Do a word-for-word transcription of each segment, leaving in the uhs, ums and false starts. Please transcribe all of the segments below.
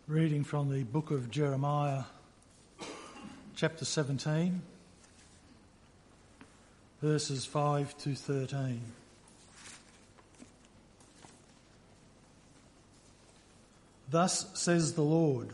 Reading from the book of Jeremiah, chapter seventeen, verses five to thirteen. Thus says the Lord,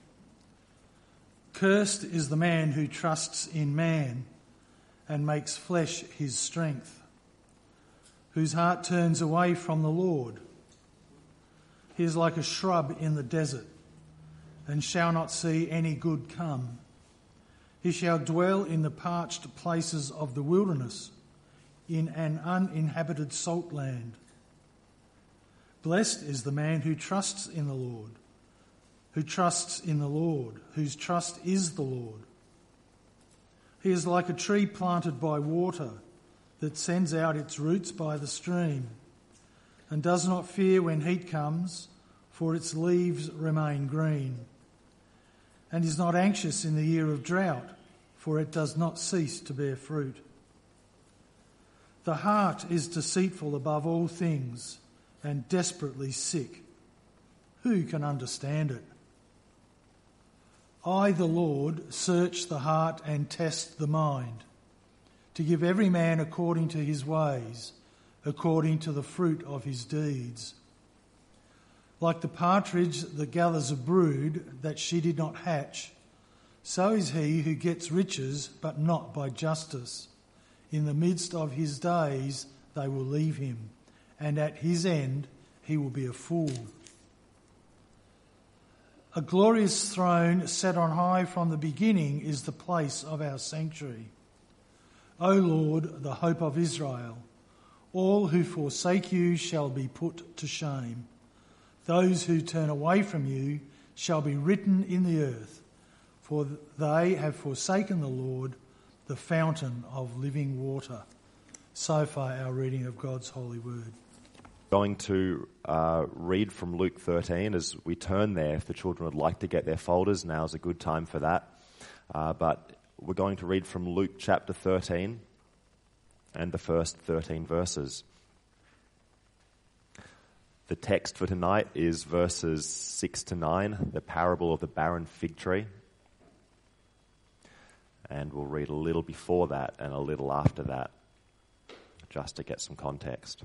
"Cursed is the man who trusts in man and makes flesh his strength, whose heart turns away from the Lord. He is like a shrub in the desert, and shall not see any good come. He shall dwell in the parched places of the wilderness, in an uninhabited salt land. Blessed is the man who trusts in the Lord, who trusts in the Lord, whose trust is the Lord. He is like a tree planted by water that sends out its roots by the stream, and does not fear when heat comes, for its leaves remain green, and is not anxious in the year of drought, for it does not cease to bear fruit. The heart is deceitful above all things and desperately sick. Who can understand it? I, the Lord, search the heart and test the mind, to give every man according to his ways, according to the fruit of his deeds. Like the partridge that gathers a brood that she did not hatch, so is he who gets riches, but not by justice. In the midst of his days they will leave him, and at his end he will be a fool. A glorious throne set on high from the beginning is the place of our sanctuary. O Lord, the hope of Israel, all who forsake you shall be put to shame. Those who turn away from you shall be written in the earth, for they have forsaken the Lord, the fountain of living water." So far, our reading of God's holy word. Going to uh, read from Luke thirteen as we turn there. If the children would like to get their folders, now's a good time for that. Uh, but we're going to read from Luke chapter thirteen and the first thirteen verses. The text for tonight is verses six to nine, the parable of the barren fig tree. And we'll read a little before that and a little after that, just to get some context.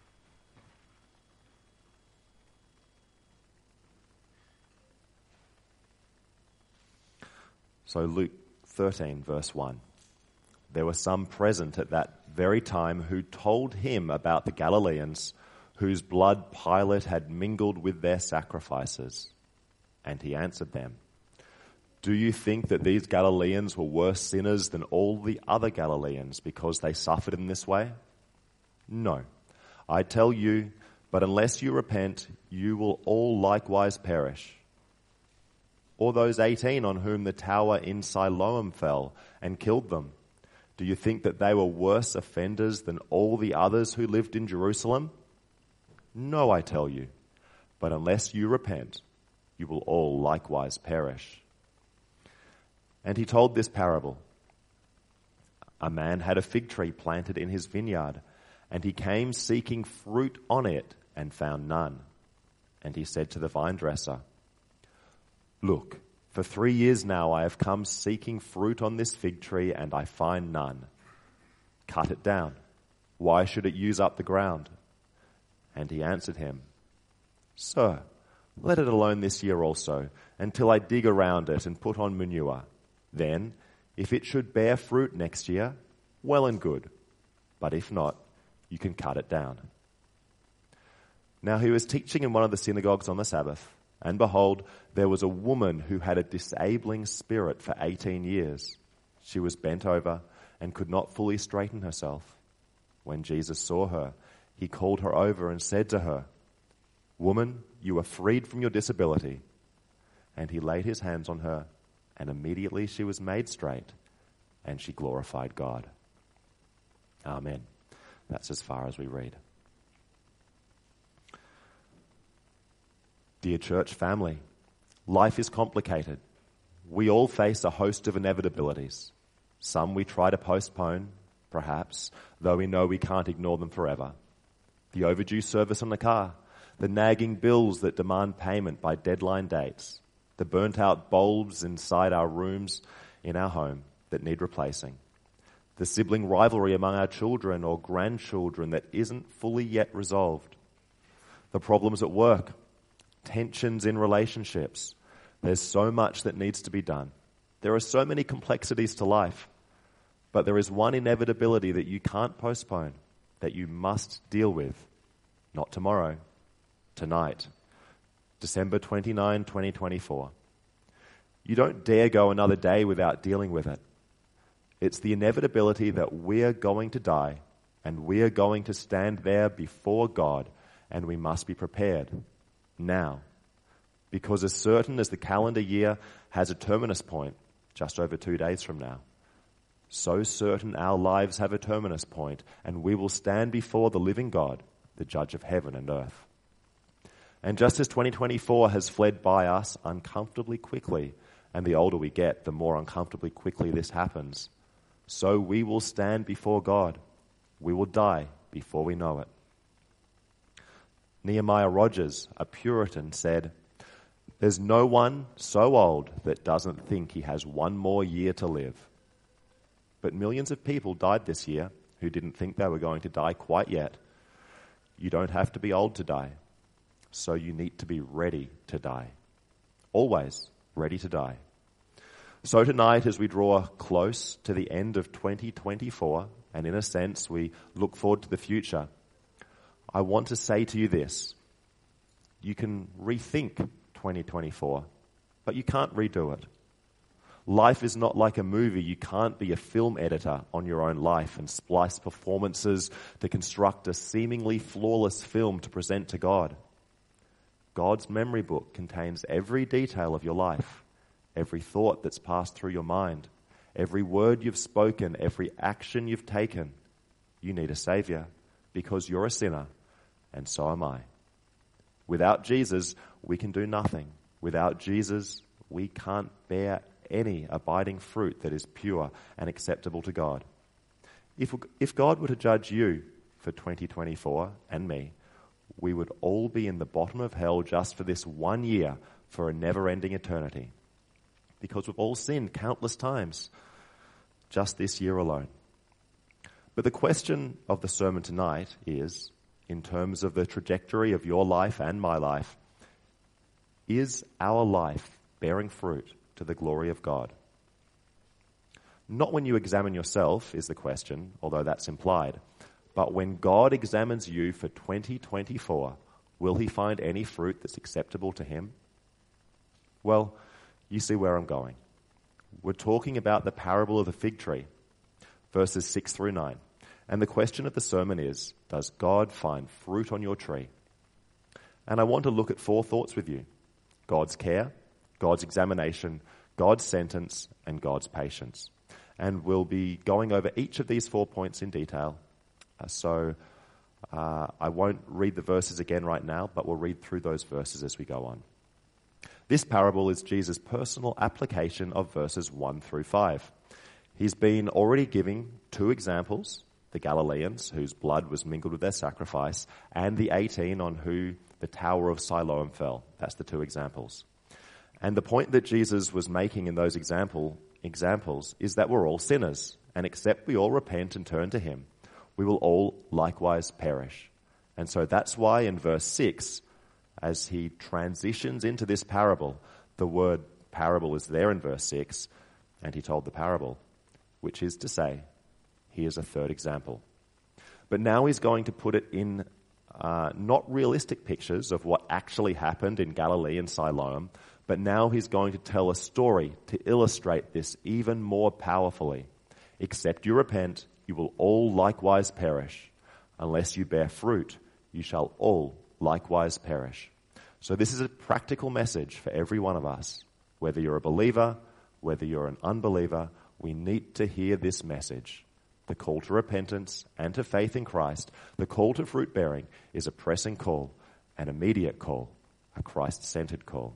So Luke thirteen, verse one. There were some present at that very time who told him about the Galileans, whose blood Pilate had mingled with their sacrifices. And he answered them, "Do you think that these Galileans were worse sinners than all the other Galileans because they suffered in this way? No, I tell you, but unless you repent, you will all likewise perish. Or those eighteen on whom the tower in Siloam fell and killed them, do you think that they were worse offenders than all the others who lived in Jerusalem? No, I tell you, but unless you repent, you will all likewise perish." And he told this parable. A man had a fig tree planted in his vineyard, and he came seeking fruit on it and found none. And he said to the vine dresser, "Look, for three years now I have come seeking fruit on this fig tree, and I find none. Cut it down. Why should it use up the ground?" And he answered him, "Sir, let it alone this year also, until I dig around it and put on manure. Then, if it should bear fruit next year, well and good. But if not, you can cut it down." Now he was teaching in one of the synagogues on the Sabbath, and behold, there was a woman who had a disabling spirit for eighteen years. She was bent over and could not fully straighten herself. When Jesus saw her, he called her over and said to her, "Woman, you are freed from your disability." And he laid his hands on her, and immediately she was made straight, and she glorified God. Amen. That's as far as we read. Dear church family, life is complicated. We all face a host of inevitabilities. Some we try to postpone, perhaps, though we know we can't ignore them forever. The overdue service on the car, the nagging bills that demand payment by deadline dates, the burnt out bulbs inside our rooms in our home that need replacing, the sibling rivalry among our children or grandchildren that isn't fully yet resolved, the problems at work, tensions in relationships. There's so much that needs to be done. There are so many complexities to life, but there is one inevitability that you can't postpone, that you must deal with. Not tomorrow, tonight, December twenty-ninth, twenty twenty-four. You don't dare go another day without dealing with it. It's the inevitability that we're going to die, and we're going to stand there before God, and we must be prepared now. Because as certain as the calendar year has a terminus point just over two days from now, so certain our lives have a terminus point, and we will stand before the living God, the judge of heaven and earth. And just as twenty twenty-four has fled by us uncomfortably quickly, and the older we get, the more uncomfortably quickly this happens, so we will stand before God. We will die before we know it. Nehemiah Rogers, a Puritan, said, "There's no one so old that doesn't think he has one more year to live." But millions of people died this year who didn't think they were going to die quite yet. You don't have to be old to die, so you need to be ready to die. Always ready to die. So tonight, as we draw close to the end of twenty twenty-four, and in a sense we look forward to the future, I want to say to you this: you can rethink twenty twenty-four, but you can't redo it. Life is not like a movie. You can't be a film editor on your own life and splice performances to construct a seemingly flawless film to present to God. God's memory book contains every detail of your life, every thought that's passed through your mind, every word you've spoken, every action you've taken. You need a Savior because you're a sinner, and so am I. Without Jesus, we can do nothing. Without Jesus, we can't bear any abiding fruit that is pure and acceptable to God. If, if God were to judge you for twenty twenty-four and me, we would all be in the bottom of hell just for this one year, for a never-ending eternity. Because we've all sinned countless times, just this year alone. But the question of the sermon tonight is, in terms of the trajectory of your life and my life, is our life bearing fruit to the glory of God? Not when you examine yourself is the question, although that's implied, but when God examines you for twenty twenty-four, will he find any fruit that's acceptable to him? Well, you see where I'm going. We're talking about the parable of the fig tree, verses six through nine. And the question of the sermon is, does God find fruit on your tree? And I want to look at four thoughts with you: God's care, God's examination, God's sentence, and God's patience. And we'll be going over each of these four points in detail. Uh, so uh, I won't read the verses again right now, but we'll read through those verses as we go on. This parable is Jesus' personal application of verses one through five. He's been already giving two examples: the Galileans, whose blood was mingled with their sacrifice, and the eighteen on who the Tower of Siloam fell. That's the two examples. And the point that Jesus was making in those example, examples is that we're all sinners, and except we all repent and turn to him, we will all likewise perish. And so that's why in verse six, as he transitions into this parable, the word parable is there in verse six, and he told the parable, which is to say, here's a third example. But now he's going to put it in uh, not realistic pictures of what actually happened in Galilee and Siloam, but now he's going to tell a story to illustrate this even more powerfully. Except you repent, you will all likewise perish. Unless you bear fruit, you shall all likewise perish. So this is a practical message for every one of us. Whether you're a believer, whether you're an unbeliever, we need to hear this message. The call to repentance and to faith in Christ, the call to fruit bearing, is a pressing call, an immediate call, a Christ-centered call.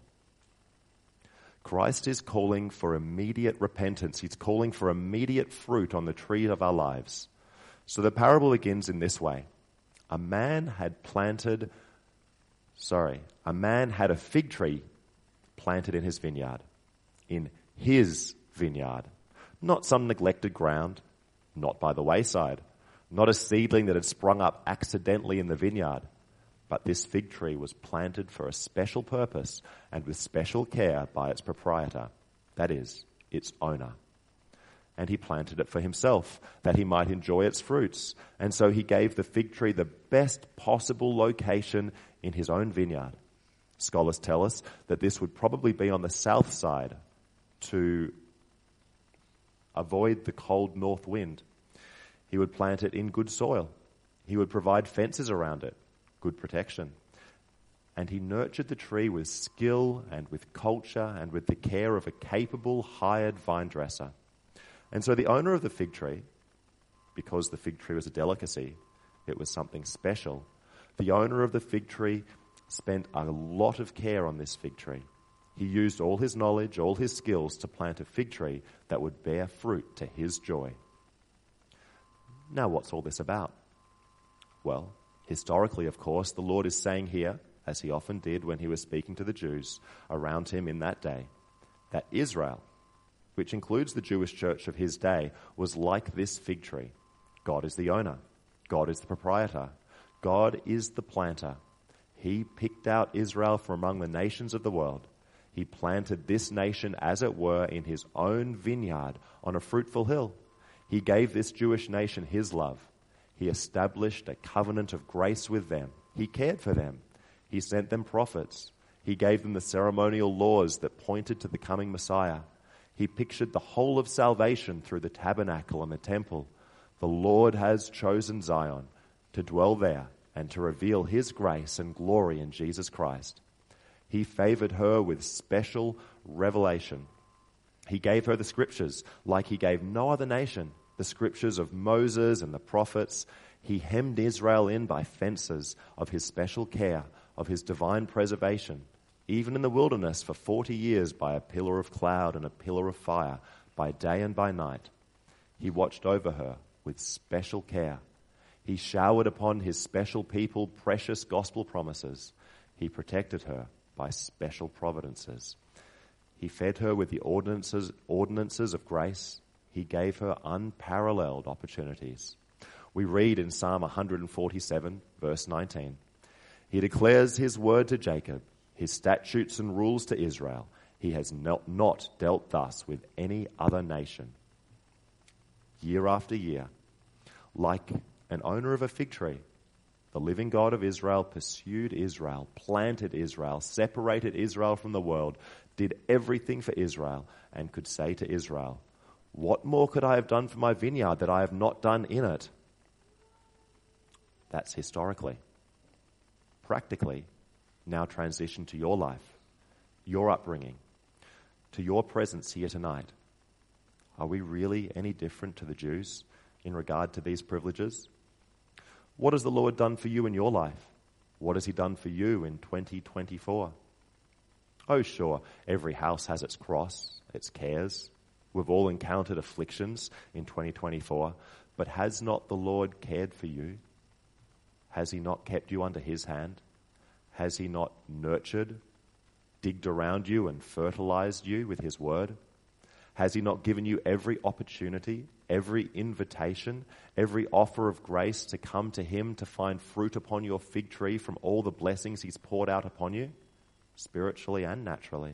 Christ is calling for immediate repentance. He's calling for immediate fruit on the tree of our lives. So the parable begins in this way. A man had planted, sorry, a man had a fig tree planted in his vineyard. In his vineyard. Not some neglected ground, not by the wayside, not a seedling that had sprung up accidentally in the vineyard, but this fig tree was planted for a special purpose and with special care by its proprietor, that is, its owner. And he planted it for himself, that he might enjoy its fruits. And so he gave the fig tree the best possible location in his own vineyard. Scholars tell us that this would probably be on the south side to avoid the cold north wind. He would plant it in good soil. He would provide fences around it, good protection. And he nurtured the tree with skill and with culture and with the care of a capable hired vine dresser. And so the owner of the fig tree, because the fig tree was a delicacy, it was something special, the owner of the fig tree spent a lot of care on this fig tree. He used all his knowledge, all his skills to plant a fig tree that would bear fruit to his joy. Now, what's all this about? Well, historically, of course, the Lord is saying here, as he often did when he was speaking to the Jews around him in that day, that Israel, which includes the Jewish church of his day, was like this fig tree. God is the owner. God is the proprietor. God is the planter. He picked out Israel from among the nations of the world. He planted this nation, as it were, in his own vineyard on a fruitful hill. He gave this Jewish nation his love. He established a covenant of grace with them. He cared for them. He sent them prophets. He gave them the ceremonial laws that pointed to the coming Messiah. He pictured the whole of salvation through the tabernacle and the temple. The Lord has chosen Zion to dwell there and to reveal his grace and glory in Jesus Christ. He favored her with special revelation. He gave her the scriptures like he gave no other nation, the scriptures of Moses and the prophets. He hemmed Israel in by fences of his special care, of his divine preservation, even in the wilderness for forty years by a pillar of cloud and a pillar of fire, by day and by night. He watched over her with special care. He showered upon his special people precious gospel promises. He protected her by special providences. He fed her with the ordinances, ordinances of grace. He gave her unparalleled opportunities. We read in Psalm one forty-seven, verse nineteen, he declares his word to Jacob, his statutes and rules to Israel. He has not, not dealt thus with any other nation. Year after year, like an owner of a fig tree, the living God of Israel pursued Israel, planted Israel, separated Israel from the world, did everything for Israel, and could say to Israel, "What more could I have done for my vineyard that I have not done in it?" That's historically. Practically, now transition to your life, your upbringing, to your presence here tonight. Are we really any different to the Jews in regard to these privileges? What has the Lord done for you in your life? What has he done for you in twenty twenty-four? Oh, sure, every house has its cross, its cares. We've all encountered afflictions in twenty twenty-four, but has not the Lord cared for you? Has he not kept you under his hand? Has he not nurtured, digged around you and fertilized you with his word? Has he not given you every opportunity, every invitation, every offer of grace to come to him to find fruit upon your fig tree from all the blessings he's poured out upon you, spiritually and naturally?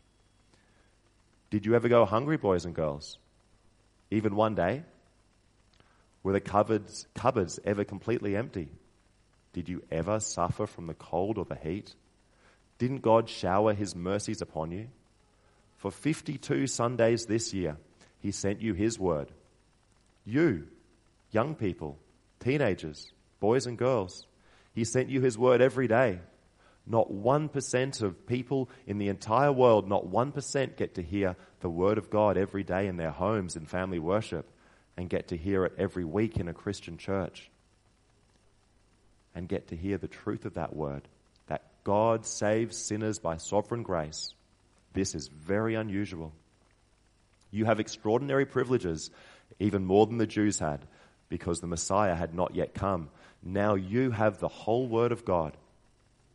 Did you ever go hungry, boys and girls? Even one day? Were the cupboards, cupboards ever completely empty? Did you ever suffer from the cold or the heat? Didn't God shower his mercies upon you? For fifty-two Sundays this year, he sent you his word. You, young people, teenagers, boys and girls, he sent you his word every day. Not one percent of people in the entire world, not one percent get to hear the word of God every day in their homes in family worship and get to hear it every week in a Christian church and get to hear the truth of that word, that God saves sinners by sovereign grace. This is very unusual. You have extraordinary privileges, even more than the Jews had, because the Messiah had not yet come. Now you have the whole word of God.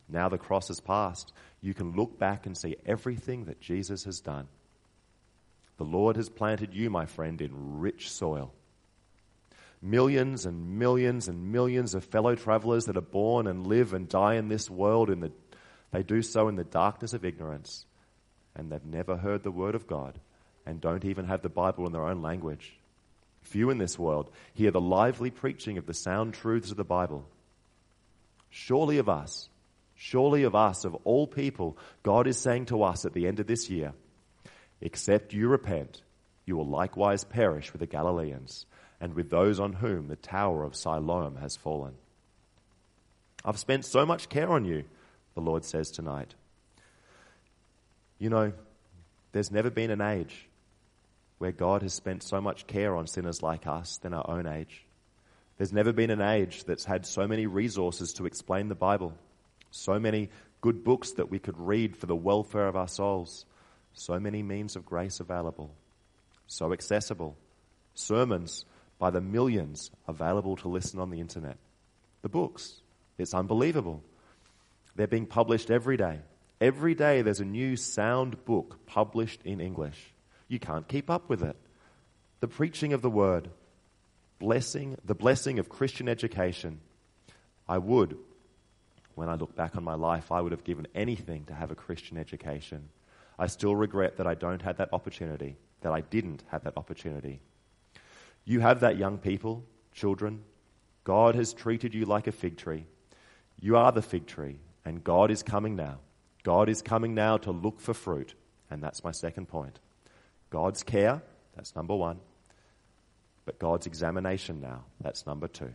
Now the cross is past. You can look back and see everything that Jesus has done. The Lord has planted you, my friend, in rich soil. Millions and millions and millions of fellow travelers that are born and live and die in this world, in the, they do so in the darkness of ignorance, and they've never heard the word of God and don't even have the Bible in their own language. Few in this world hear the lively preaching of the sound truths of the Bible. Surely of us, surely of us, of all people, God is saying to us at the end of this year, except you repent, you will likewise perish with the Galileans and with those on whom the tower of Siloam has fallen. I've spent so much care on you, the Lord says tonight. You know, there's never been an age where God has spent so much care on sinners like us than our own age. There's never been an age that's had so many resources to explain the Bible, so many good books that we could read for the welfare of our souls, so many means of grace available, so accessible, sermons by the millions available to listen on the internet. The books, it's unbelievable. They're being published every day. Every day there's a new sound book published in English. You can't keep up with it. The preaching of the word, blessing, the blessing of Christian education. I would, when I look back on my life, I would have given anything to have a Christian education. I still regret that I don't have that opportunity, that I didn't have that opportunity. You have that, young people, children. God has treated you like a fig tree. You are the fig tree, and God is coming now. God is coming now to look for fruit, and that's my second point. God's care, that's number one, but God's examination now, that's number two.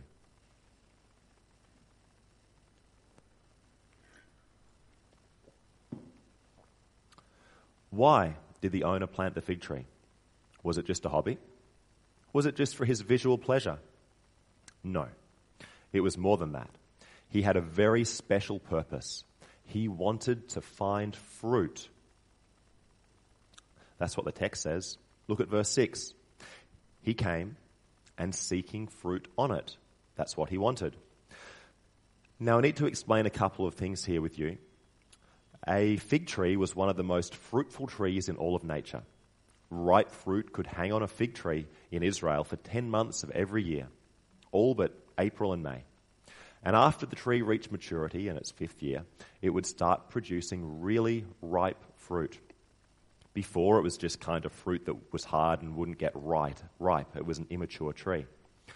Why did the owner plant the fig tree? Was it just a hobby? Was it just for his visual pleasure? No, it was more than that. He had a very special purpose. He wanted to find fruit. That's what the text says. Look at verse six. He came and seeking fruit on it. That's what he wanted. Now I need to explain a couple of things here with you. A fig tree was one of the most fruitful trees in all of nature. Ripe fruit could hang on a fig tree in Israel for ten months of every year, all but April and May. And after the tree reached maturity in its fifth year, it would start producing really ripe fruit. Before, it was just kind of fruit that was hard and wouldn't get right, ripe. It was an immature tree.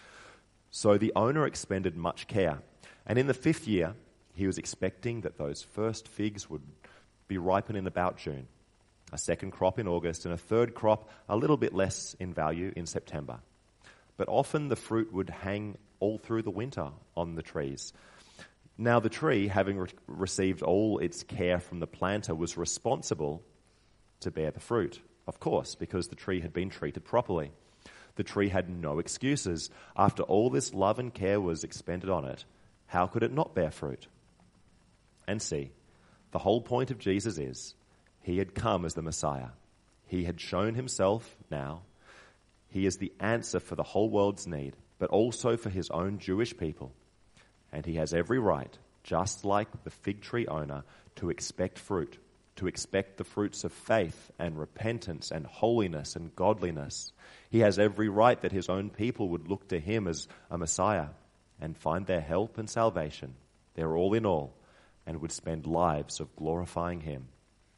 So the owner expended much care. And in the fifth year, he was expecting that those first figs would be ripened in about June, a second crop in August, and a third crop a little bit less in value in September. But often the fruit would hang all through the winter on the trees. Now the tree, having re- received all its care from the planter, was responsible to bear the fruit, of course, because the tree had been treated properly. The tree had no excuses. After all this love and care was expended on it, how could it not bear fruit? And see, the whole point of Jesus is, he had come as the Messiah. He had shown himself now. He is the answer for the whole world's need, but also for his own Jewish people. And he has every right, just like the fig tree owner, to expect fruit, to expect the fruits of faith and repentance and holiness and godliness. He has every right that his own people would look to him as a Messiah and find their help and salvation, their all in all, and would spend lives of glorifying him.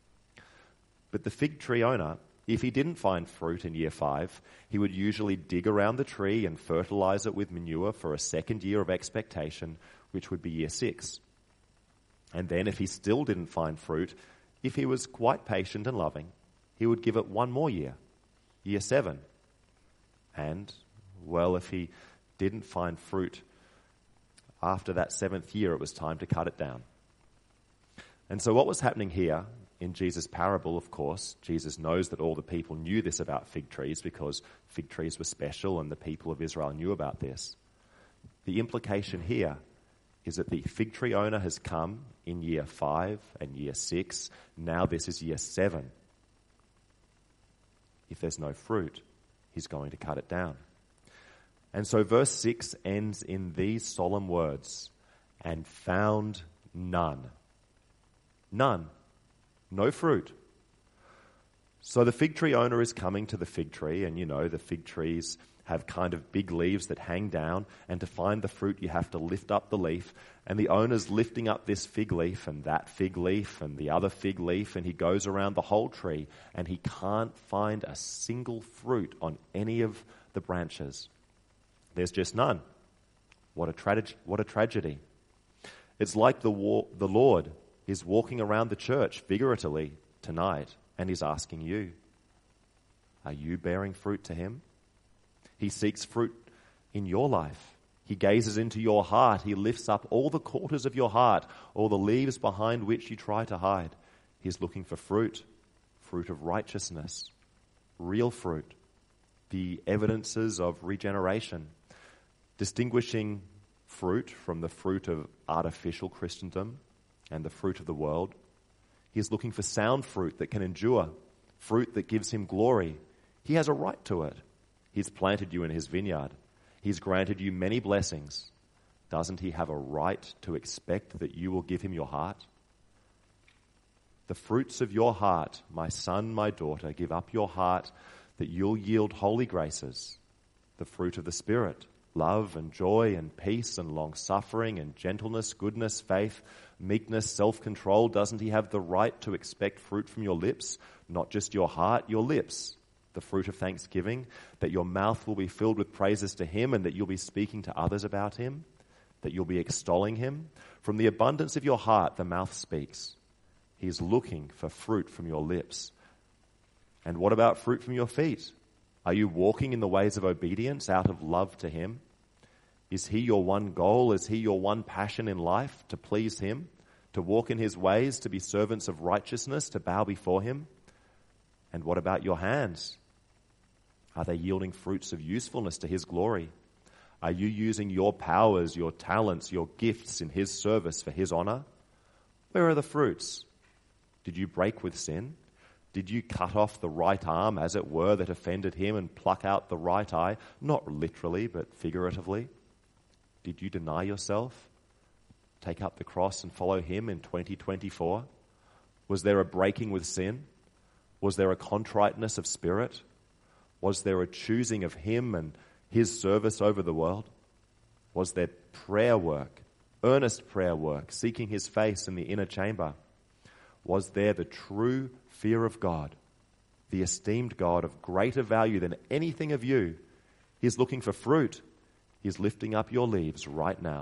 But the fig tree owner, if he didn't find fruit in year five, he would usually dig around the tree and fertilize it with manure for a second year of expectation, which would be year six. And then if he still didn't find fruit, if he was quite patient and loving, he would give it one more year, year seven. And, well, if he didn't find fruit after that seventh year, it was time to cut it down. And so what was happening here in Jesus' parable, of course, Jesus knows that all the people knew this about fig trees because fig trees were special and the people of Israel knew about this. The implication here is that the fig tree owner has come in year five and year six. Now this is year seven. If there's no fruit, he's going to cut it down. And so verse six ends in these solemn words, and found none. None. No fruit. So the fig tree owner is coming to the fig tree, and you know, the fig trees have kind of big leaves that hang down, and to find the fruit you have to lift up the leaf, and the owner's lifting up this fig leaf and that fig leaf and the other fig leaf, and he goes around the whole tree and he can't find a single fruit on any of the branches. There's just none. What a, tra- what a tragedy. It's like the, war- the Lord is walking around the church figuratively tonight, and he's asking you, are you bearing fruit to him? He seeks fruit in your life. He gazes into your heart. He lifts up all the quarters of your heart, all the leaves behind which you try to hide. He's looking for fruit, fruit of righteousness, real fruit, the evidences of regeneration, distinguishing fruit from the fruit of artificial Christendom and the fruit of the world. He's looking for sound fruit that can endure, fruit that gives him glory. He has a right to it. He's planted you in his vineyard. He's granted you many blessings. Doesn't he have a right to expect that you will give him your heart? The fruits of your heart, my son, my daughter, give up your heart that you'll yield holy graces, the fruit of the Spirit, love and joy and peace and long-suffering and gentleness, goodness, faith, meekness, self-control. Doesn't he have the right to expect fruit from your lips? Not just your heart, your lips. The fruit of thanksgiving, that your mouth will be filled with praises to him and that you'll be speaking to others about him, that you'll be extolling him. From the abundance of your heart, the mouth speaks. He's looking for fruit from your lips. And what about fruit from your feet? Are you walking in the ways of obedience out of love to him? Is he your one goal? Is he your one passion in life, to please him, to walk in his ways, to be servants of righteousness, to bow before him? And what about your hands? Are they yielding fruits of usefulness to his glory? Are you using your powers, your talents, your gifts in his service for his honor? Where are the fruits? Did you break with sin? Did you cut off the right arm, as it were, that offended him and pluck out the right eye? Not literally, but figuratively. Did you deny yourself? Take up the cross and follow him in twenty twenty-four? Was there a breaking with sin? Was there a contriteness of spirit? Was there a choosing of him and his service over the world? Was there prayer work, earnest prayer work, seeking his face in the inner chamber? Was there the true fear of God, the esteemed God of greater value than anything of you? He's looking for fruit. He's lifting up your leaves right now.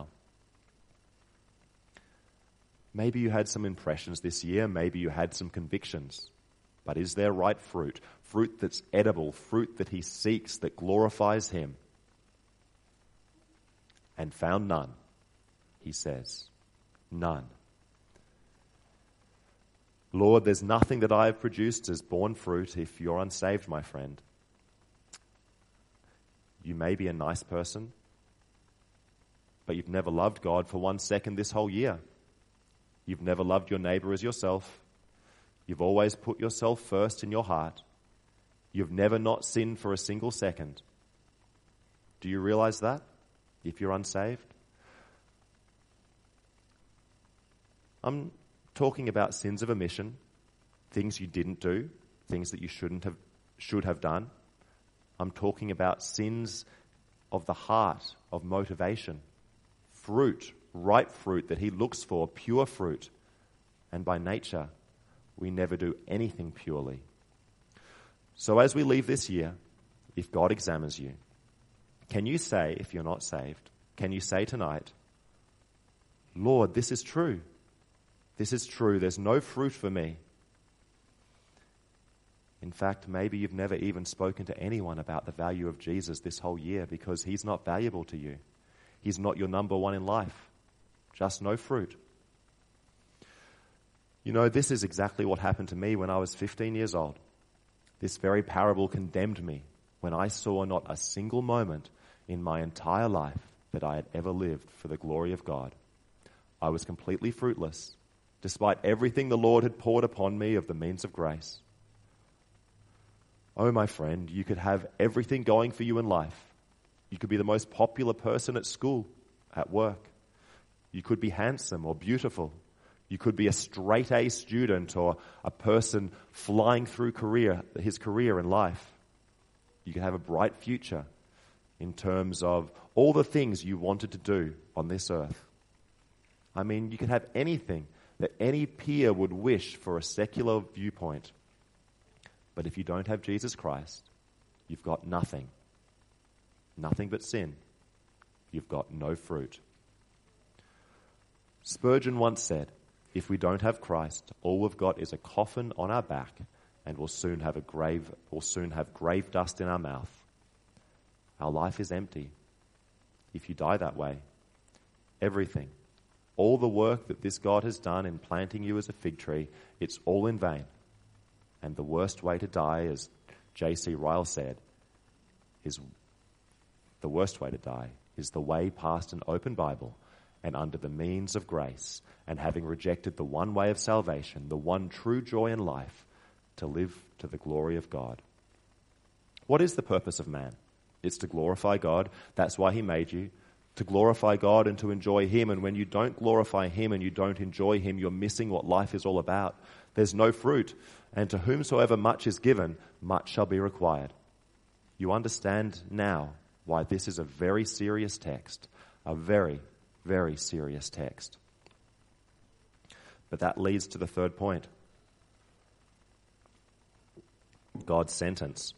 Maybe you had some impressions this year. Maybe you had some convictions. But is there right fruit? Fruit that's edible, fruit that he seeks, that glorifies him? And found none, he says. None. Lord, there's nothing that I have produced as born fruit if you're unsaved, my friend. You may be a nice person, but you've never loved God for one second this whole year. You've never loved your neighbor as yourself. You've always put yourself first in your heart. You've never not sinned for a single second. Do you realize that, if you're unsaved? I'm talking about sins of omission, things you didn't do, things that you shouldn't have, should have done. I'm talking about sins of the heart, of motivation, fruit, ripe fruit that he looks for, pure fruit. And by nature, we never do anything purely. So as we leave this year, if God examines you, can you say, if you're not saved, can you say tonight, Lord, this is true. This is true. There's no fruit for me. In fact, maybe you've never even spoken to anyone about the value of Jesus this whole year because he's not valuable to you. He's not your number one in life. Just no fruit. You know, this is exactly what happened to me when I was fifteen years old. This very parable condemned me when I saw not a single moment in my entire life that I had ever lived for the glory of God. I was completely fruitless, despite everything the Lord had poured upon me of the means of grace. Oh, my friend, you could have everything going for you in life. You could be the most popular person at school, at work. You could be handsome or beautiful. You could be a straight-A student or a person flying through career, his career in life. You could have a bright future in terms of all the things you wanted to do on this earth. I mean, you could have anything that any peer would wish for a secular viewpoint. But if you don't have Jesus Christ, you've got nothing. Nothing but sin. You've got no fruit. Spurgeon once said, if we don't have Christ, all we've got is a coffin on our back, and we'll soon have a grave, we'll soon have grave dust in our mouth. Our life is empty. If you die that way, everything, all the work that this God has done in planting you as a fig tree, it's all in vain. And the worst way to die, as J C Ryle said, is the worst way to die is the way past an open Bible and under the means of grace, and having rejected the one way of salvation, the one true joy in life, to live to the glory of God. What is the purpose of man? It's to glorify God. That's why he made you. To glorify God and to enjoy him. And when you don't glorify him and you don't enjoy him, you're missing what life is all about. There's no fruit. And to whomsoever much is given, much shall be required. You understand now why this is a very serious text. A very, very serious text. But that leads to the third point. God's sentence.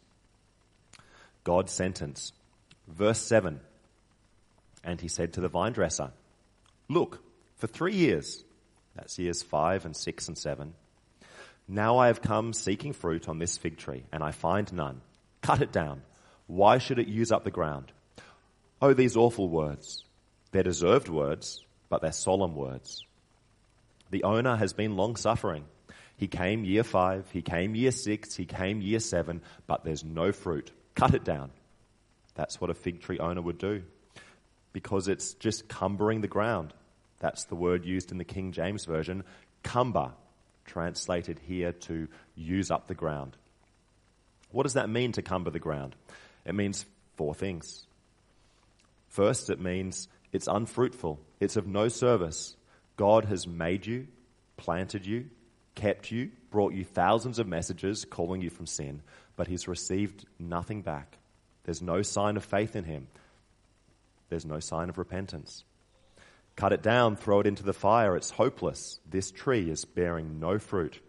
God's sentence. Verse seven. And he said to the vine dresser, look, for three years, that's years five and six and seven, now I have come seeking fruit on this fig tree, and I find none. Cut it down. Why should it use up the ground? Oh, these awful words. They're deserved words, but they're solemn words. The owner has been long-suffering. He came year five, he came year six, he came year seven, but there's no fruit. Cut it down. That's what a fig tree owner would do, because it's just cumbering the ground. That's the word used in the King James Version, cumber, translated here to use up the ground. What does that mean, to cumber the ground? It means four things. First, it means it's unfruitful. It's of no service. God has made you, planted you, kept you, brought you thousands of messages calling you from sin, but he's received nothing back. There's no sign of faith in him. There's no sign of repentance. Cut it down, throw it into the fire. It's hopeless. This tree is bearing no fruit.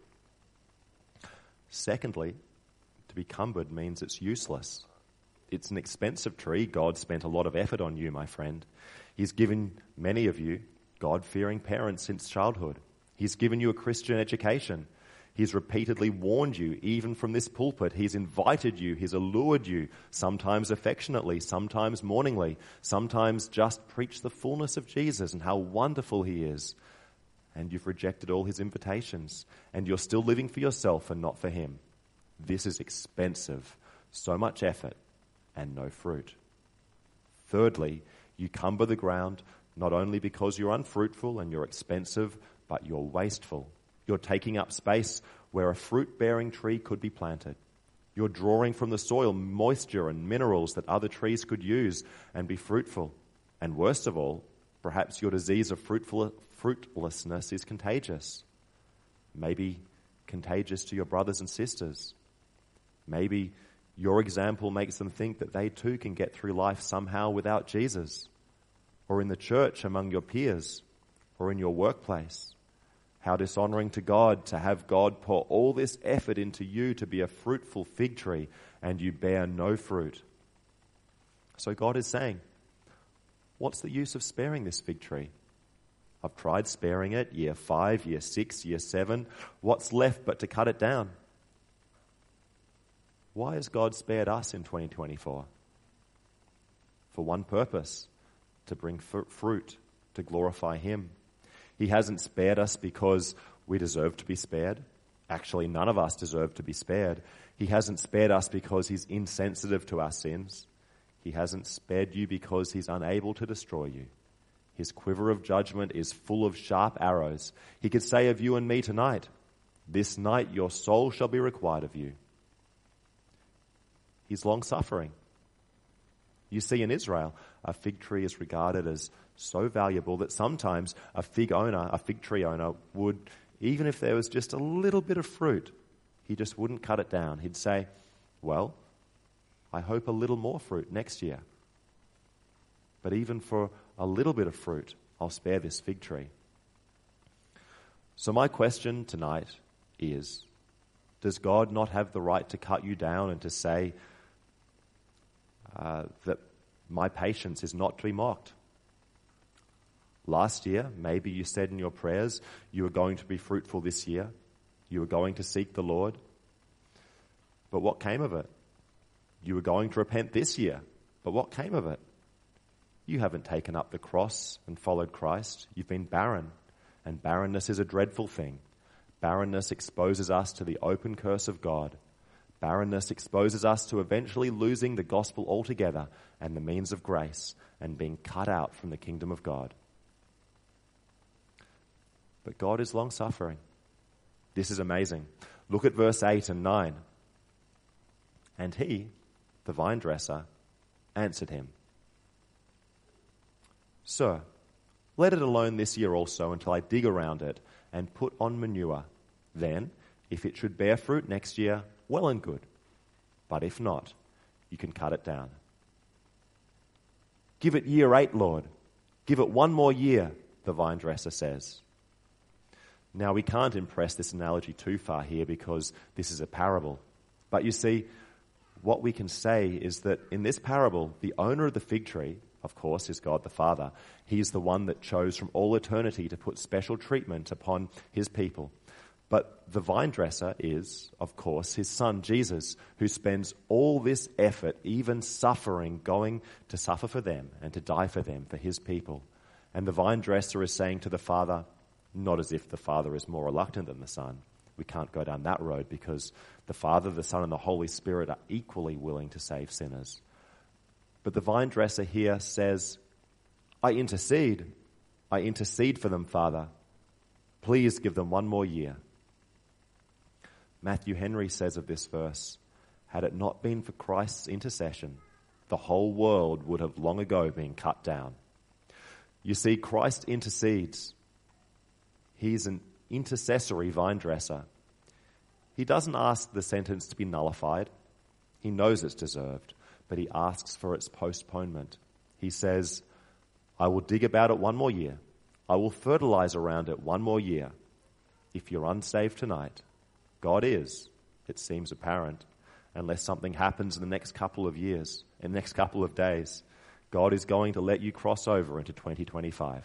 Secondly, to be cumbered means it's useless. It's an expensive tree. God spent a lot of effort on you, my friend. He's given many of you God-fearing parents since childhood. He's given you a Christian education. He's repeatedly warned you, even from this pulpit. He's invited you, he's allured you, sometimes affectionately, sometimes mourningly, sometimes just preached the fullness of Jesus and how wonderful he is. And you've rejected all his invitations, and you're still living for yourself and not for him. This is expensive, so much effort, and no fruit. Thirdly, you cumber the ground not only because you're unfruitful and you're expensive, but you're wasteful. You're taking up space where a fruit-bearing tree could be planted. You're drawing from the soil moisture and minerals that other trees could use and be fruitful. And worst of all, perhaps your disease of fruitful, fruitlessness is contagious. Maybe contagious to your brothers and sisters. Maybe your example makes them think that they too can get through life somehow without Jesus. Or in the church among your peers, or in your workplace. How dishonoring to God to have God pour all this effort into you to be a fruitful fig tree and you bear no fruit. So God is saying, what's the use of sparing this fig tree? I've tried sparing it, year five, year six, year seven. What's left but to cut it down? Why has God spared us in twenty twenty-four? For one purpose, to bring fruit, to glorify him. He hasn't spared us because we deserve to be spared. Actually, none of us deserve to be spared. He hasn't spared us because he's insensitive to our sins. He hasn't spared you because he's unable to destroy you. His quiver of judgment is full of sharp arrows. He could say of you and me tonight, this night your soul shall be required of you. He's long-suffering. You see, in Israel, a fig tree is regarded as so valuable that sometimes a fig owner, a fig tree owner, would, even if there was just a little bit of fruit, he just wouldn't cut it down. He'd say, well, I hope a little more fruit next year. But even for a little bit of fruit, I'll spare this fig tree. So my question tonight is, does God not have the right to cut you down and to say uh, that my patience is not to be mocked? Last year, maybe you said in your prayers you were going to be fruitful this year. You were going to seek the Lord. But what came of it? You were going to repent this year. But what came of it? You haven't taken up the cross and followed Christ. You've been barren. And barrenness is a dreadful thing. Barrenness exposes us to the open curse of God. Barrenness exposes us to eventually losing the gospel altogether and the means of grace and being cut out from the kingdom of God. But God is long-suffering. This is amazing. Look at verse eight and nine. And he, the vine dresser, answered him, Sir, let it alone this year also until I dig around it and put on manure. Then, if it should bear fruit next year, well and good. But if not, you can cut it down. Give it year eight, Lord. Give it one more year, the vine dresser says. Now, we can't impress this analogy too far here because this is a parable. But you see, what we can say is that in this parable, the owner of the fig tree, of course, is God the Father. He is the one that chose from all eternity to put special treatment upon his people. But the vine dresser is, of course, his son, Jesus, who spends all this effort, even suffering, going to suffer for them and to die for them, for his people. And the vine dresser is saying to the Father, not as if the Father is more reluctant than the Son. We can't go down that road because the Father, the Son, and the Holy Spirit are equally willing to save sinners. But the vine dresser here says, I intercede. I intercede for them, Father. Please give them one more year. Matthew Henry says of this verse, had it not been for Christ's intercession, the whole world would have long ago been cut down. You see, Christ intercedes. He's an intercessory vine dresser. He doesn't ask the sentence to be nullified. He knows it's deserved, but he asks for its postponement. He says, I will dig about it one more year. I will fertilize around it one more year. If you're unsaved tonight, God is, it seems apparent, unless something happens in the next couple of years, in the next couple of days, God is going to let you cross over into twenty twenty-five.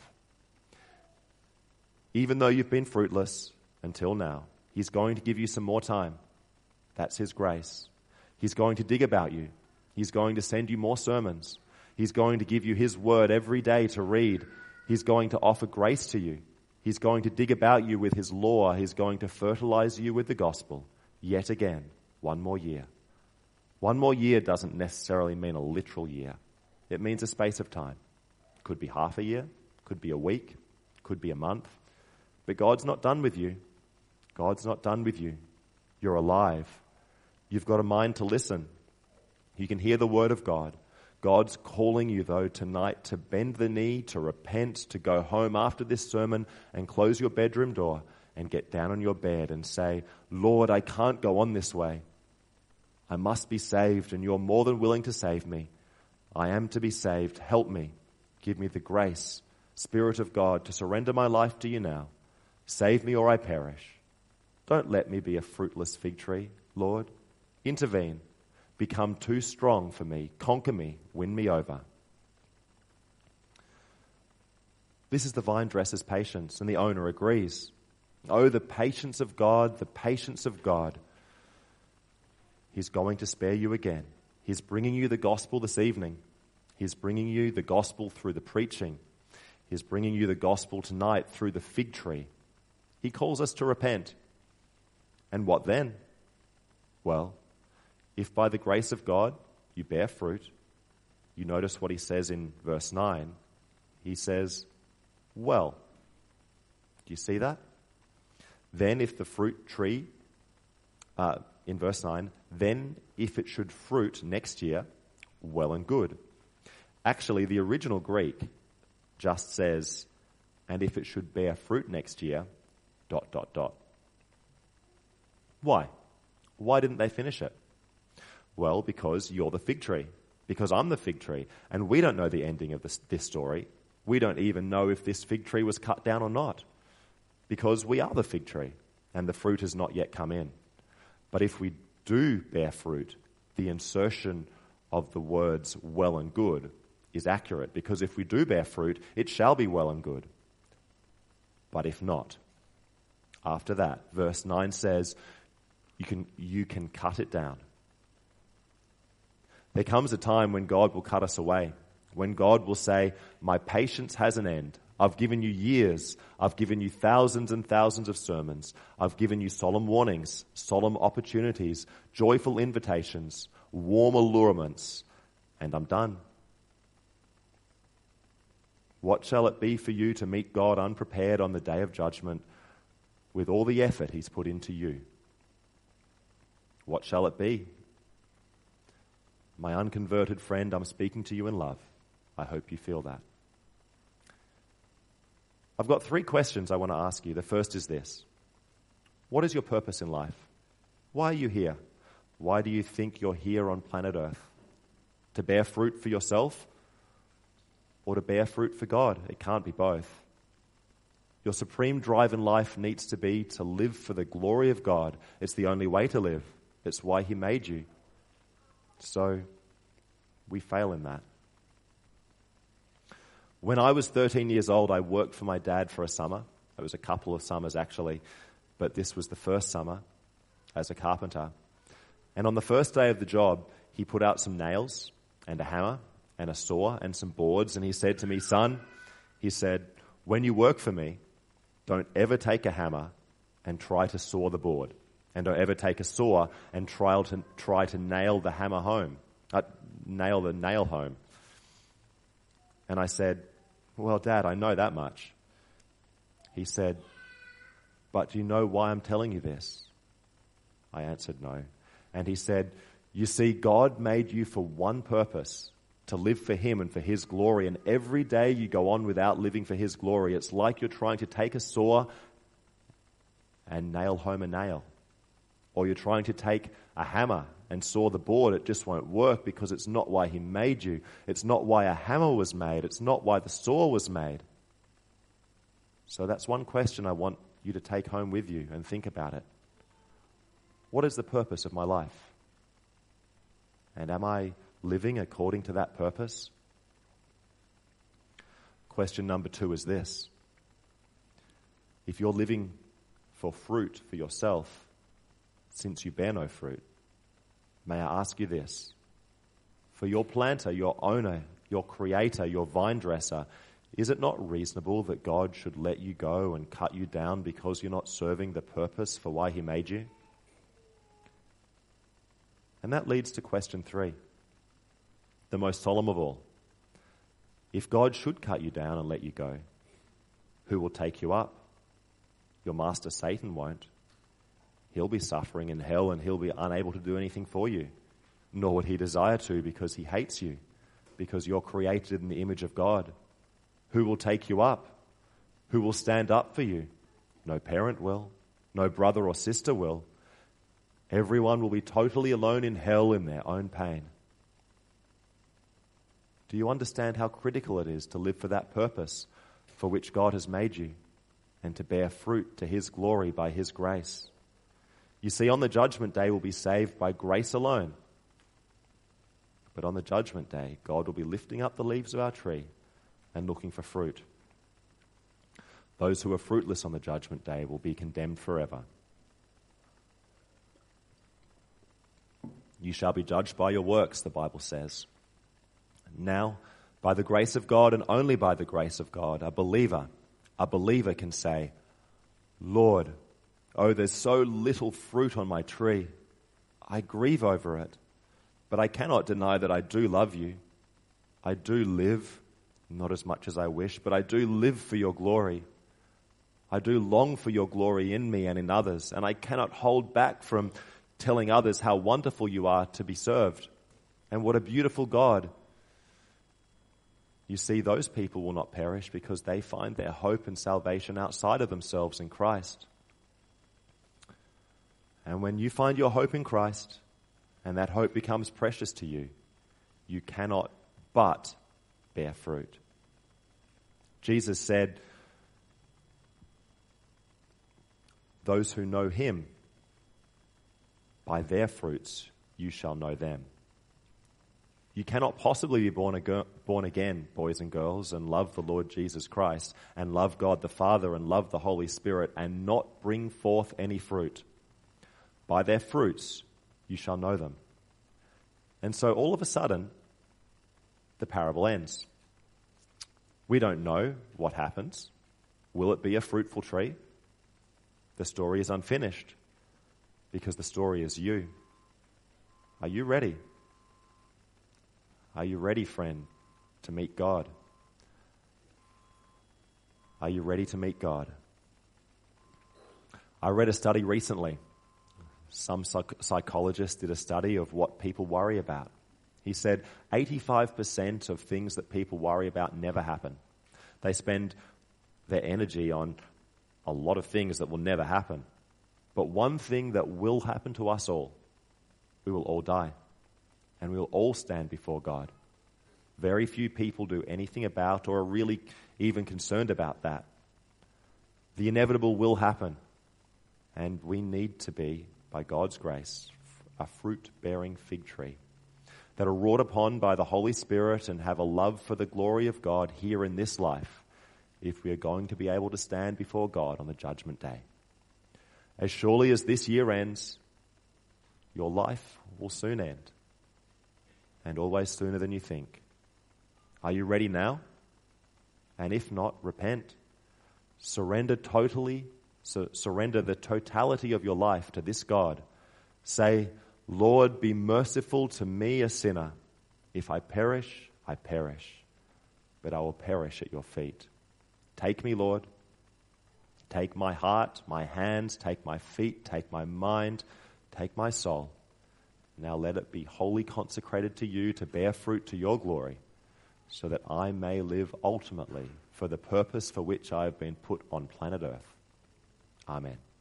Even though you've been fruitless until now, he's going to give you some more time. That's his grace. He's going to dig about you. He's going to send you more sermons. He's going to give you his word every day to read. He's going to offer grace to you. He's going to dig about you with his law. He's going to fertilize you with the gospel. Yet again, one more year. One more year doesn't necessarily mean a literal year. It means a space of time. Could be half a year, could be a week, could be a month. But God's not done with you. God's not done with you. You're alive. You've got a mind to listen. You can hear the word of God. God's calling you, though, tonight to bend the knee, to repent, to go home after this sermon and close your bedroom door and get down on your bed and say, Lord, I can't go on this way. I must be saved, and you're more than willing to save me. I am to be saved. Help me. Give me the grace, Spirit of God, to surrender my life to you now. Save me or I perish. Don't let me be a fruitless fig tree, Lord. Intervene. Become too strong for me. Conquer me. Win me over. This is the vine dresser's patience, and the owner agrees. Oh, the patience of God, the patience of God. He's going to spare you again. He's bringing you the gospel this evening. He's bringing you the gospel through the preaching. He's bringing you the gospel tonight through the fig tree. He calls us to repent. And what then? Well, if by the grace of God you bear fruit, you notice what he says in verse nine. He says, well. Do you see that? Then if the fruit tree, uh, in verse nine, then if it should fruit next year, well and good. Actually, the original Greek just says, and if it should bear fruit next year, dot, dot, dot. Why? Why didn't they finish it? Well, because you're the fig tree, because I'm the fig tree, and we don't know the ending of this, this story. We don't even know if this fig tree was cut down or not, because we are the fig tree, and the fruit has not yet come in. But if we do bear fruit, the insertion of the words well and good is accurate, because if we do bear fruit, it shall be well and good. But if not, after that, verse nine says, you can, you can cut it down. There comes a time when God will cut us away, when God will say, my patience has an end. I've given you years. I've given you thousands and thousands of sermons. I've given you solemn warnings, solemn opportunities, joyful invitations, warm allurements, and I'm done. What shall it be for you to meet God unprepared on the day of judgment with all the effort he's put into you? What shall it be? My unconverted friend, I'm speaking to you in love. I hope you feel that. I've got three questions I want to ask you. The first is this. What is your purpose in life? Why are you here? Why do you think you're here on planet Earth? To bear fruit for yourself or to bear fruit for God? It can't be both. Your supreme drive in life needs to be to live for the glory of God. It's the only way to live. It's why he made you. So we fail in that. When I was thirteen years old, I worked for my dad for a summer. It was a couple of summers actually, but this was the first summer as a carpenter. And on the first day of the job, he put out some nails and a hammer and a saw and some boards, and he said to me, son, he said, when you work for me, don't ever take a hammer and try to saw the board. And don't ever take a saw and try to, try to nail the hammer home, uh, nail the nail home. And I said, well, Dad, I know that much. He said, but do you know why I'm telling you this? I answered no. And he said, you see, God made you for one purpose, to live for him and for his glory. And every day you go on without living for his glory, it's like you're trying to take a saw and nail home a nail. Or you're trying to take a hammer and saw the board. It just won't work because it's not why he made you. It's not why a hammer was made. It's not why the saw was made. So that's one question I want you to take home with you and think about it. What is the purpose of my life? And am I living according to that purpose? Question number two is this. If you're living for fruit for yourself, since you bear no fruit, may I ask you this. For your planter, your owner, your creator, your vine dresser, is it not reasonable that God should let you go and cut you down because you're not serving the purpose for why he made you? And that leads to question three, the most solemn of all. If God should cut you down and let you go, who will take you up? Your master Satan won't. He'll be suffering in hell and he'll be unable to do anything for you. Nor would he desire to, because he hates you, because you're created in the image of God. Who will take you up? Who will stand up for you? No parent will. No brother or sister will. Everyone will be totally alone in hell in their own pain. Do you understand how critical it is to live for that purpose for which God has made you and to bear fruit to his glory by his grace? You see, on the judgment day, we'll be saved by grace alone. But on the judgment day, God will be lifting up the leaves of our tree and looking for fruit. Those who are fruitless on the judgment day will be condemned forever. You shall be judged by your works, the Bible says. Now, by the grace of God and only by the grace of God, a believer, a believer can say, Lord, oh, there's so little fruit on my tree. I grieve over it. But I cannot deny that I do love you. I do live, not as much as I wish, but I do live for your glory. I do long for your glory in me and in others, and I cannot hold back from telling others how wonderful you are to be served, and what a beautiful God. You see, those people will not perish because they find their hope and salvation outside of themselves in Christ. And when you find your hope in Christ, and that hope becomes precious to you, you cannot but bear fruit. Jesus said, those who know him, by their fruits you shall know them. You cannot possibly be born, ag- born again, boys and girls, and love the Lord Jesus Christ, and love God the Father, and love the Holy Spirit, and not bring forth any fruit. By their fruits you shall know them. And so all of a sudden, the parable ends. We don't know what happens. Will it be a fruitful tree? The story is unfinished because the story is you. Are you ready? Are you ready, friend, to meet God? Are you ready to meet God? I read a study recently. Some psych- psychologist did a study of what people worry about. He said eighty-five percent of things that people worry about never happen. They spend their energy on a lot of things that will never happen. But one thing that will happen to us all, we will all die. And we will all stand before God. Very few people do anything about or are really even concerned about that. The inevitable will happen. And we need to be, by God's grace, a fruit-bearing fig tree that are wrought upon by the Holy Spirit and have a love for the glory of God here in this life, if we are going to be able to stand before God on the judgment day. As surely as this year ends, your life will soon end, and always sooner than you think. Are you ready now? And if not, repent. Surrender totally, so surrender the totality of your life to this God. Say, Lord, be merciful to me, a sinner. If I perish, I perish, but I will perish at your feet. Take me, Lord. Take my heart, my hands, take my feet, take my mind, take my soul. Now let it be wholly consecrated to you to bear fruit to your glory, so that I may live ultimately for the purpose for which I have been put on planet Earth. Amen.